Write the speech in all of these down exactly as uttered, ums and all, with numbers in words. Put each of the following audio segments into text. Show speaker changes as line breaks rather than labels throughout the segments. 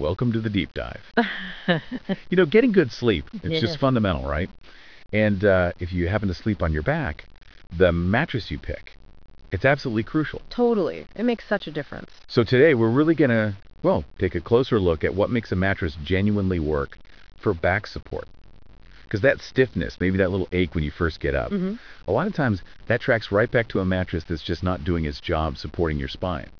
welcome to the deep dive. You know, getting good sleep, it's just
Yes.
fundamental, right? And uh, if you happen to sleep on your back, the mattress you pick, it's absolutely crucial.
Totally. It makes such a difference.
So today we're really going to, well, take a closer look at what makes a mattress genuinely work for back support. Because that stiffness, maybe that little ache when you first get up,
hmm
a lot of times that tracks right back to a mattress that's just not doing its job supporting your spine.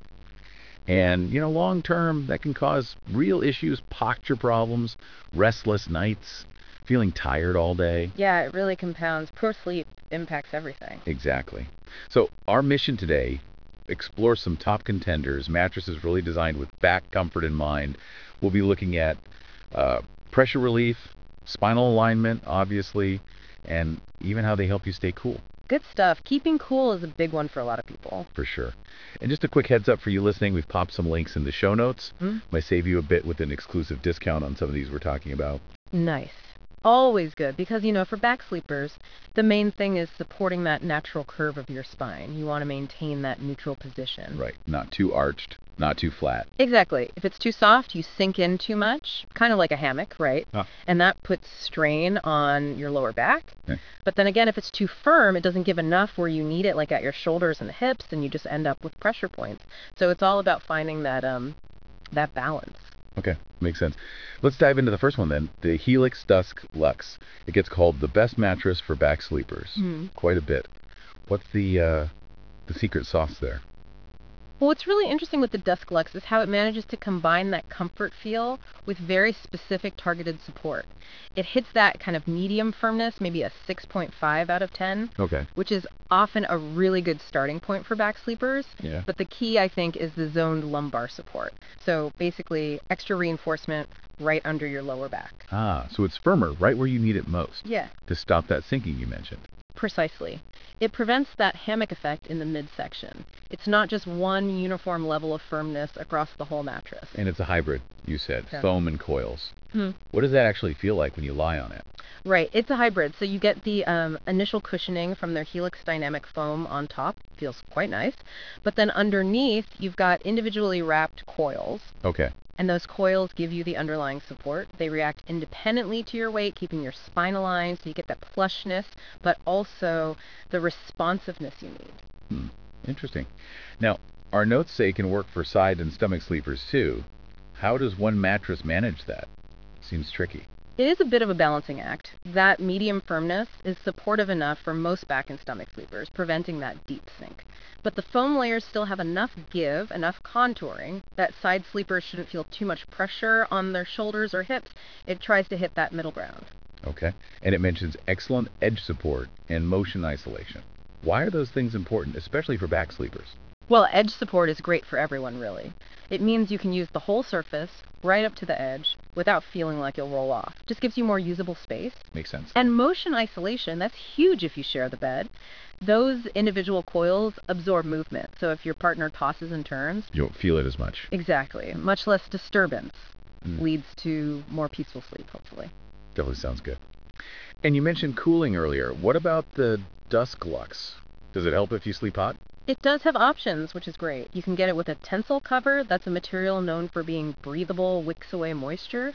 And, you know, long term, that can cause real issues, posture problems, restless nights, feeling tired all day.
Yeah, it really compounds. Poor sleep impacts everything.
Exactly. So our mission today, explore some top contenders, mattresses really designed with back comfort in mind. We'll be looking at uh, pressure relief, spinal alignment, obviously, and even how they help you stay cool,
Good stuff. Keeping cool is a big one for a lot of people.
for sure. And just a quick heads up for you listening, we've popped some links in the show notes.
Hmm?
Might save you a bit with an exclusive discount on some of these we're talking about.
Nice. Always good because, you know, for back sleepers, the main thing is supporting that natural curve of your spine. You want to maintain that neutral position.
Right. Not too arched, not too flat.
Exactly. If it's too soft, you sink in too much, kind of like a hammock, right?
Ah.
And that puts strain on your lower back.
Okay.
But then again, if it's too firm, it doesn't give enough where you need it, like at your shoulders and the hips, and you just end up with pressure points. So it's all about finding that um that balance.
Okay, makes sense. Let's dive into the first one then. The Helix Dusk Lux. It gets called the best mattress for back sleepers.
Hmm.
Quite a bit. What's the uh, the secret sauce there?
Well, what's really interesting with the Dusk Lux is how it manages to combine that comfort feel with very specific targeted support. It hits that kind of medium firmness, maybe a six point five out of ten,
Okay.
which is often a really good starting point for back sleepers.
Yeah.
But the key, I think, is the zoned lumbar support. So basically, extra reinforcement right under your lower back.
Ah, so it's firmer right where you need it most
Yeah,
to stop that sinking you mentioned.
precisely. It prevents that hammock effect in the midsection. It's not just one uniform level of firmness across the whole mattress.
And it's a hybrid, you said,
Yeah.
foam and coils.
Hmm.
What does that actually feel like when you lie on it?
Right, it's a hybrid. So you get the um, initial cushioning from their Helix Dynamic foam on top. Feels quite nice. But then underneath, you've got individually wrapped coils.
Okay.
And those coils give you the underlying support. They react independently to your weight, keeping your spine aligned so you get that plushness, but also the responsiveness you need.
Hmm. Interesting. Now, our notes say it can work for side and stomach sleepers too. How does one mattress manage that? Seems tricky.
It is a bit of a balancing act. That medium firmness is supportive enough for most back and stomach sleepers, preventing that deep sink. But the foam layers still have enough give, enough contouring, that side sleepers shouldn't feel too much pressure on their shoulders or hips. It tries to hit that middle ground.
Okay. And it mentions excellent edge support and motion isolation. Why are those things important, especially for back sleepers?
Well, edge support is great for everyone, really. It means you can use the whole surface, right up to the edge, without feeling like you'll roll off. Just gives you more usable space.
Makes sense.
And motion isolation, that's huge if you share the bed. Those individual coils absorb movement, so if your partner tosses and turns,
You don't feel it as much.
exactly, much less disturbance
Mm.
leads to more peaceful sleep, hopefully.
Definitely sounds good. And you mentioned cooling earlier. What about the Dusk Lux? Does it help if you sleep hot?
It does have options, which is great. You can get it with a Tencel cover. That's a material known for being breathable, wicks away moisture.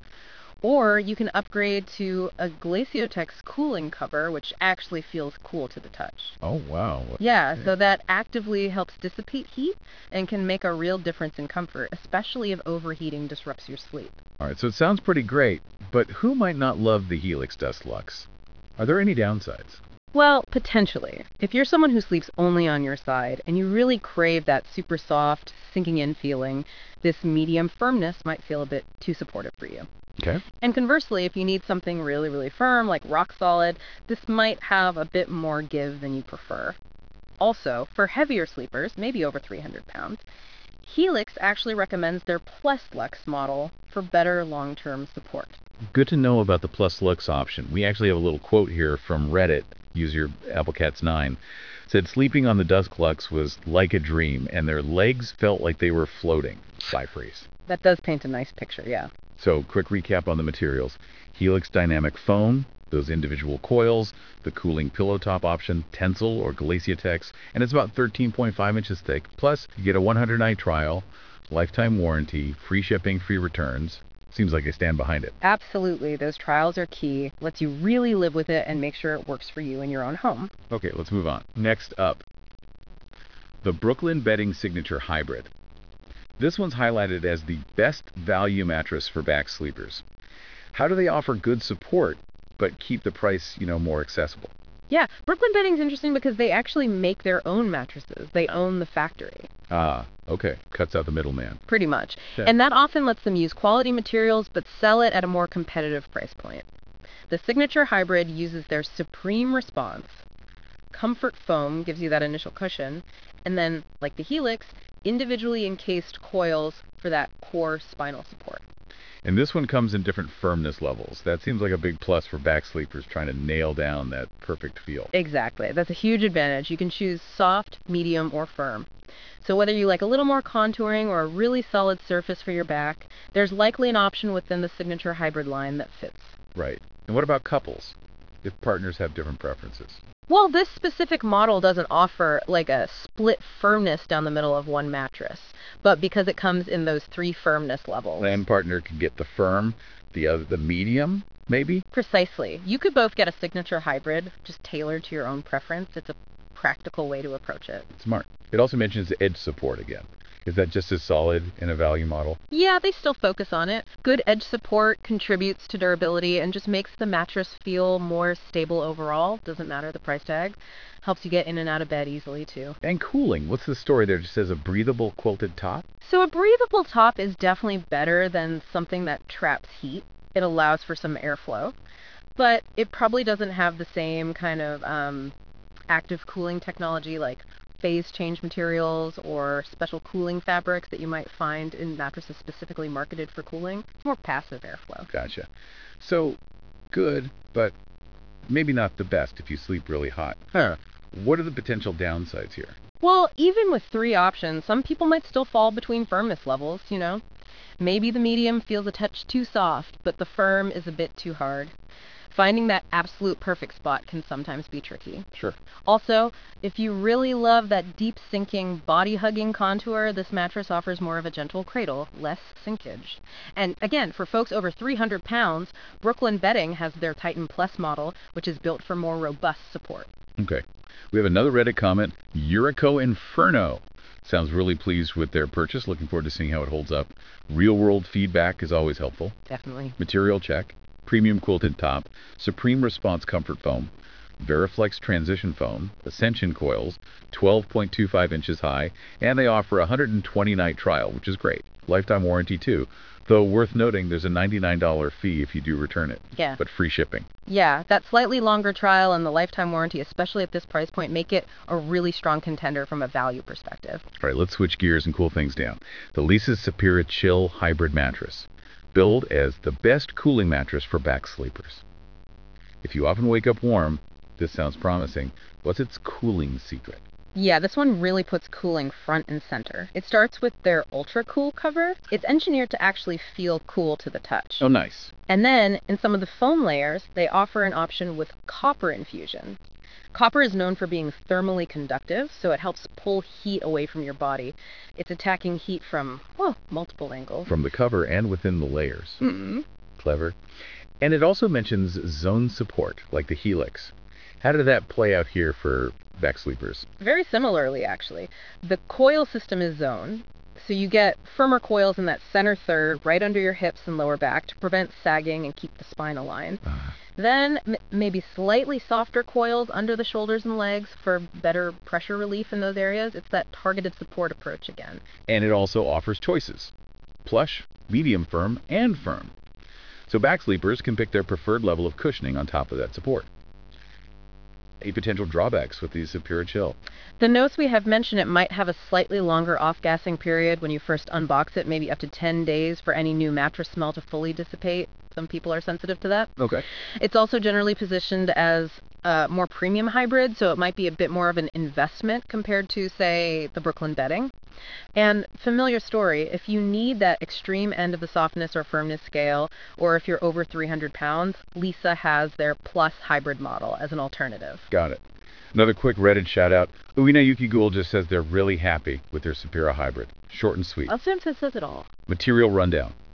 Or you can upgrade to a Glaciotex cooling cover, which actually feels cool to the touch.
Oh, wow.
Yeah, so that actively helps dissipate heat and can make a real difference in comfort, especially if overheating disrupts your sleep.
All right, so it sounds pretty great, but who might not love the Helix Dusk Lux? Are there any downsides?
Well, potentially. If you're someone who sleeps only on your side and you really crave that super soft, sinking in feeling, this medium firmness might feel a bit too supportive for you.
Okay.
And conversely, if you need something really, really firm, like rock solid, this might have a bit more give than you prefer. Also, for heavier sleepers, maybe over three hundred pounds, Helix actually recommends their Plus Lux model for better long-term support.
Good to know about the Plus Lux option. We actually have a little quote here from Reddit, user Applecats nine. Said sleeping on the Dusk Lux was like a dream, and their legs felt like they were floating. Cypres.
That does paint a nice picture, yeah.
So, quick recap on the materials. Helix Dynamic Foam, those individual coils, the cooling pillow top option, Tencel or Glaciotex, and it's about thirteen point five inches thick. Plus, you get a one hundred night trial, lifetime warranty, free shipping, free returns. Seems like they stand behind it.
Absolutely. Those trials are key. Lets you really live with it and make sure it works for you in your own home.
Okay, let's move on. Next up, the Brooklyn Bedding Signature Hybrid. This one's highlighted as the best value mattress for back sleepers. How do they offer good support but keep the price, you know, more accessible?
Yeah, Brooklyn Bedding's interesting because they actually make their own mattresses. They own the factory.
Ah, okay. Cuts out the middleman.
Pretty much.
Yeah.
And that often lets them use quality materials but sell it at a more competitive price point. The Signature Hybrid uses their Supreme Response. Comfort foam gives you that initial cushion, and then, like the Helix, individually encased coils for that core spinal support.
And this one comes in different firmness levels. That seems like a big plus for back sleepers trying to nail down that perfect feel.
Exactly. That's a huge advantage. You can choose soft, medium, or firm. So whether you like a little more contouring or a really solid surface for your back, there's likely an option within the Signature Hybrid line that fits.
Right. And what about couples, if partners have different preferences?
Well, this specific model doesn't offer like a split firmness down the middle of one mattress, but because it comes in those three firmness levels.
One partner can get the firm, the other the medium, maybe?
Precisely. You could both get a Signature Hybrid, just tailored to your own preference. It's a practical way to approach it.
Smart. It also mentions edge support again. Is that just as solid in a value model?
Yeah, they still focus on it. Good edge support contributes to durability and just makes the mattress feel more stable overall. Doesn't matter the price tag. Helps you get in and out of bed easily, too.
And cooling. What's the story there? It just says a breathable quilted top?
So a breathable top is definitely better than something that traps heat. It allows for some airflow, but it probably doesn't have the same kind of um, active cooling technology like phase change materials or special cooling fabrics that you might find in mattresses specifically marketed for cooling. It's more passive airflow.
Gotcha. So, good, but maybe not the best if you sleep really hot. Huh. What are the potential downsides here?
Well, even with three options, some people might still fall between firmness levels, you know. Maybe the medium feels a touch too soft, but the firm is a bit too hard. Finding that absolute perfect spot can sometimes be tricky.
Sure.
Also, if you really love that deep sinking, body hugging contour, this mattress offers more of a gentle cradle, less sinkage. And again, for folks over three hundred pounds, Brooklyn Bedding has their Titan Plus model, which is built for more robust support.
Okay. We have another Reddit comment, Eurico Inferno. Sounds really pleased with their purchase. Looking forward to seeing how it holds up. Real-world feedback is always helpful.
Definitely.
Material check. Premium quilted top, Supreme Response comfort foam, Veriflex transition foam, Ascension coils, twelve point two five inches high, and they offer a one hundred twenty night trial, which is great. Lifetime warranty too, though worth noting there's a ninety-nine dollars fee if you do return it.
Yeah.
But free shipping.
Yeah, that slightly longer trial and the lifetime warranty, especially at this price point, make it a really strong contender from a value perspective.
All right, let's switch gears and cool things down. The Leesa Sapira Chill Hybrid Mattress. Billed as the best cooling mattress for back sleepers. If you often wake up warm, this sounds promising. What's its cooling secret?
Yeah, this one really puts cooling front and center. It starts with their Ultra Cool cover. It's engineered to actually feel cool to the touch.
Oh, nice.
And then, in some of the foam layers, they offer an option with copper infusion. Copper is known for being thermally conductive, so it helps pull heat away from your body. It's attacking heat from, well, multiple angles.
From the cover and within the layers.
Mm-hmm.
Clever. And it also mentions zone support, like the Helix. How did that play out here for back sleepers?
Very similarly, actually. The coil system is zone, so you get firmer coils in that center third, right under your hips and lower back to prevent sagging and keep the spine aligned. Uh. Then m- maybe slightly softer coils under the shoulders and legs for better pressure relief in those areas. It's that targeted support approach again.
And it also offers choices. Plush, medium firm, and firm. So back sleepers can pick their preferred level of cushioning on top of that support. Any potential drawbacks with the Sapira Chill?
The notes we have mentioned it might have a slightly longer off-gassing period when you first unbox it, maybe up to ten days for any new mattress smell to fully dissipate. Some people are sensitive to that.
Okay.
It's also generally positioned as a more premium hybrid, so it might be a bit more of an investment compared to, say, the Brooklyn Bedding. And familiar story, if you need that extreme end of the softness or firmness scale, or if you're over three hundred pounds, Leesa has their Plus hybrid model as an alternative.
Got it. Another quick Reddit shout out. Uina Yuki Ghoul just says they're really happy with their Sapira hybrid. Short and sweet.
I'll say it says it all.
Material rundown.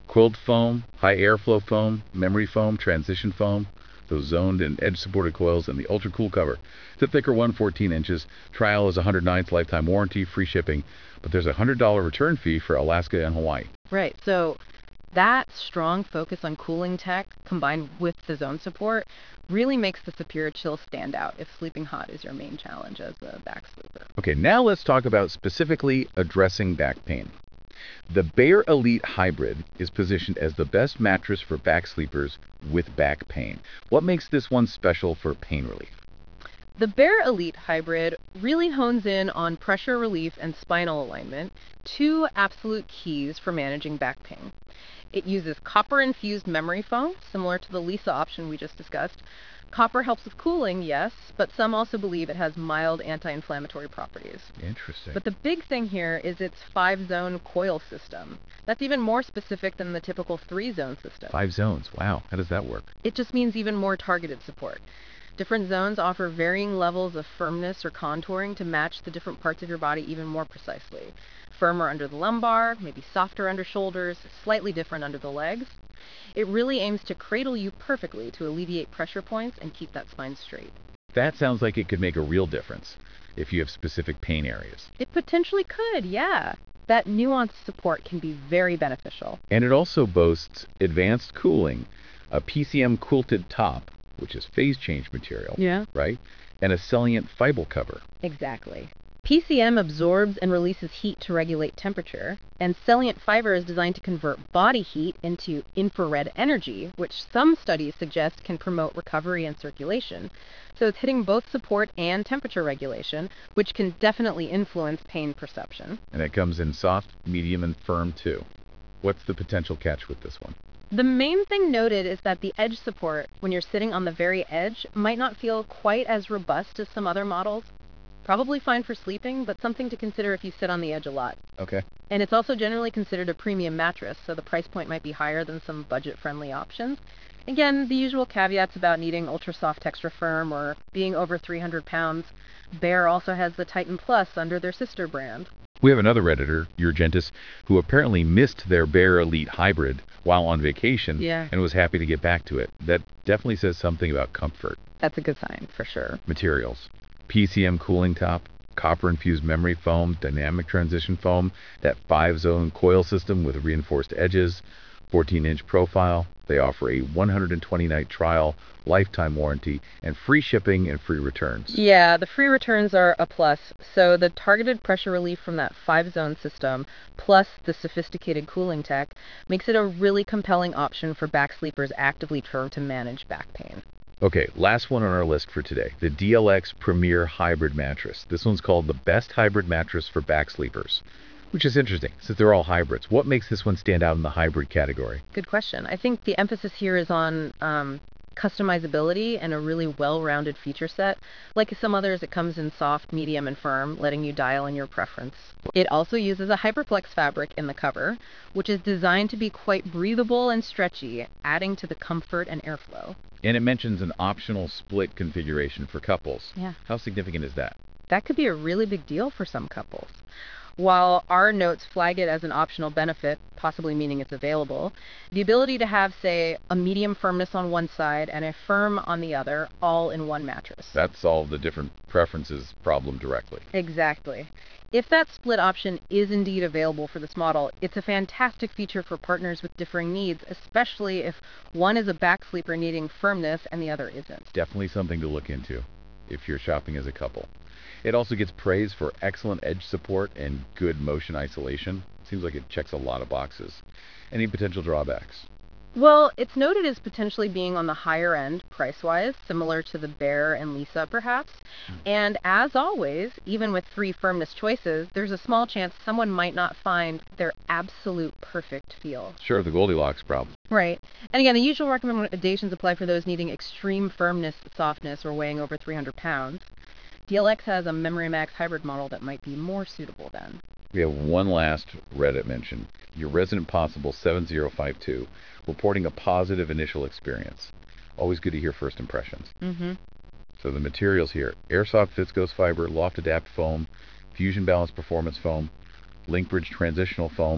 Coiled foam, high airflow foam, memory foam, transition foam, those zoned and edge-supported coils, and the ultra-cool cover. It's a thicker one, fourteen inches. Trial is one hundred nines lifetime warranty, free shipping, but there's a one hundred dollars return fee for Alaska and Hawaii.
Right. So that strong focus on cooling tech combined with the zone support really makes the Superior Chill stand out if sleeping hot is your main challenge as a back sleeper.
Okay, now let's talk about specifically addressing back pain. The Bear Elite Hybrid is positioned as the best mattress for back sleepers with back pain. What makes this one special for pain relief?
The Bear Elite Hybrid really hones in on pressure relief and spinal alignment, two absolute keys for managing back pain. It uses copper-infused memory foam, similar to the Lisa option we just discussed. Copper helps with cooling, yes, but some also believe it has mild anti-inflammatory properties.
Interesting.
But the big thing here is its five-zone coil system. That's even more specific than the typical three-zone system.
Five zones. Wow. How does that work?
It just means even more targeted support. Different zones offer varying levels of firmness or contouring to match the different parts of your body even more precisely. Firmer under the lumbar, maybe softer under shoulders, slightly different under the legs. It really aims to cradle you perfectly to alleviate pressure points and keep that spine straight.
That sounds like it could make a real difference if you have specific pain areas.
It potentially could, yeah. That nuanced support can be very beneficial.
And it also boasts advanced cooling, a P C M quilted top, which is phase change material,
Yeah.
right? And a Celliant fiber cover.
Exactly. P C M absorbs and releases heat to regulate temperature, and Celliant fiber is designed to convert body heat into infrared energy, which some studies suggest can promote recovery and circulation. So it's hitting both support and temperature regulation, which can definitely influence pain perception.
And it comes in soft, medium, and firm too. What's the potential catch with this one?
The main thing noted is that the edge support, when you're sitting on the very edge, might not feel quite as robust as some other models. Probably fine for sleeping, but something to consider if you sit on the edge a lot.
Okay.
And it's also generally considered a premium mattress, so the price point might be higher than some budget-friendly options. Again, the usual caveats about needing ultra-soft Textra Firm or being over three hundred pounds. Bear also has the Titan Plus under their sister brand.
We have another Redditor, Urgentis, who apparently missed their Bear Elite Hybrid while on vacation
Yeah.
and was happy to get back to it. That definitely says something about comfort.
That's a good sign, for sure.
Materials. P C M cooling top, copper-infused memory foam, dynamic transition foam, that five-zone coil system with reinforced edges, fourteen inch profile. They offer a one hundred twenty night trial, lifetime warranty, and free shipping and free returns.
Yeah, the free returns are a plus. So the targeted pressure relief from that five-zone system, plus the sophisticated cooling tech, makes it a really compelling option for back sleepers actively trying to manage back pain.
Okay, last one on our list for today, the D L X Premier Hybrid Mattress. This one's called the best hybrid mattress for back sleepers, which is interesting since they're all hybrids. What makes this one stand out in the hybrid category?
Good question. I think the emphasis here is on um, customizability and a really well-rounded feature set. Like some others, it comes in soft, medium, and firm, letting you dial in your preference. It also uses a Hyperflex fabric in the cover, which is designed to be quite breathable and stretchy, adding to the comfort and airflow.
And it mentions an optional split configuration for couples.
Yeah.
How significant is that?
That could be a really big deal for some couples. While our notes flag it as an optional benefit, possibly meaning it's available, the ability to have, say, a medium firmness on one side and a firm on the other, all in one mattress.
That solved the different preferences problem directly.
Exactly. If that split option is indeed available for this model, it's a fantastic feature for partners with differing needs, especially if one is a back sleeper needing firmness and the other isn't.
Definitely something to look into if you're shopping as a couple. It also gets praise for excellent edge support and good motion isolation. Seems like it checks a lot of boxes. Any potential drawbacks?
Well, it's noted as potentially being on the higher end price-wise, similar to the Bear and Lisa perhaps. And as always, even with three firmness choices, there's a small chance someone might not find their absolute perfect feel.
Sure, the Goldilocks problem.
Right. And again, the usual recommendations apply for those needing extreme firmness, softness, or weighing over three hundred pounds. D L X has a Memory Max hybrid model that might be more suitable then.
We have one last Reddit mention. Your Resident Possible seven zero five two reporting a positive initial experience. Always good to hear first impressions.
Mm-hmm.
So the materials here, Airsoft Viscose Fiber, Loft Adapt Foam, Fusion Balance Performance Foam, Link Bridge Transitional Foam,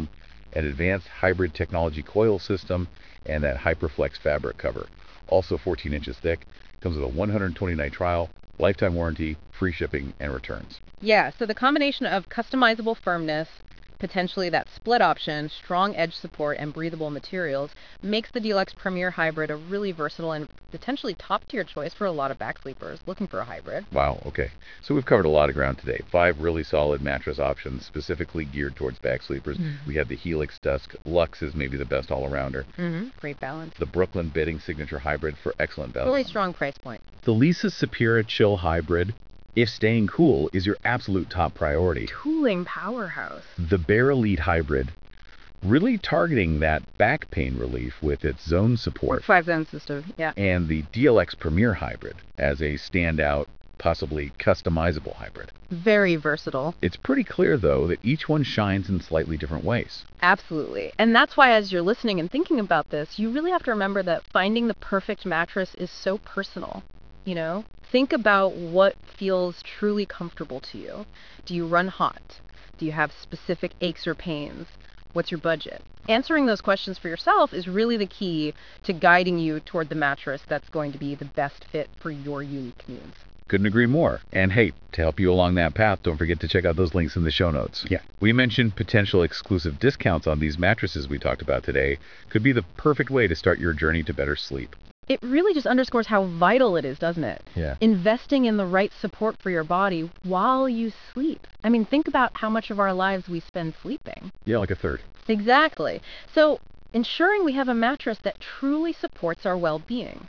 an advanced hybrid technology coil system, and that HyperFlex fabric cover. Also fourteen inches thick, comes with a one hundred twenty night trial, lifetime warranty, free shipping, and returns.
Yeah, so the combination of customizable firmness, potentially that split option, strong edge support, and breathable materials makes the Deluxe Premier Hybrid a really versatile and potentially top-tier choice for a lot of back sleepers looking for a hybrid.
Wow, okay. So we've covered a lot of ground today. Five really solid mattress options specifically geared towards back sleepers. Mm-hmm. We had the Helix Dusk. Luxe is maybe the best all-arounder.
Mm-hmm. Great balance.
The Brooklyn Bedding Signature Hybrid for excellent value.
Really strong price point.
The Leesa Sapira Chill Hybrid, if staying cool is your absolute top priority.
Cooling powerhouse.
The Bear Elite Hybrid, really targeting that back pain relief with its zone support.
Five zone system, yeah.
And the D L X Premier Hybrid as a standout, possibly customizable hybrid.
Very versatile.
It's pretty clear, though, that each one shines in slightly different ways.
Absolutely. And that's why as you're listening and thinking about this, you really have to remember that finding the perfect mattress is so personal. You know, think about what feels truly comfortable to you. Do you run hot? Do you have specific aches or pains? What's your budget? Answering those questions for yourself is really the key to guiding you toward the mattress that's going to be the best fit for your unique needs.
Couldn't agree more. And hey, to help you along that path, don't forget to check out those links in the show notes.
Yeah.
We mentioned potential exclusive discounts on these mattresses we talked about today. Could be the perfect way to start your journey to better sleep.
It really just underscores how vital it is, doesn't it?
Yeah.
Investing in the right support for your body while you sleep. I mean, think about how much of our lives we spend sleeping.
Yeah, like a third.
Exactly. So, ensuring we have a mattress that truly supports our well-being.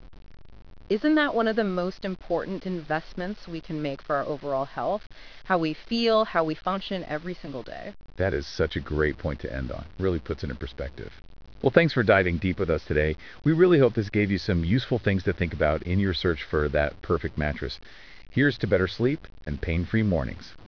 Isn't that one of the most important investments we can make for our overall health? How we feel, how we function every single day.
That is such a great point to end on. Really puts it in perspective. Well, thanks for diving deep with us today. We really hope this gave you some useful things to think about in your search for that perfect mattress. Here's to better sleep and pain-free mornings.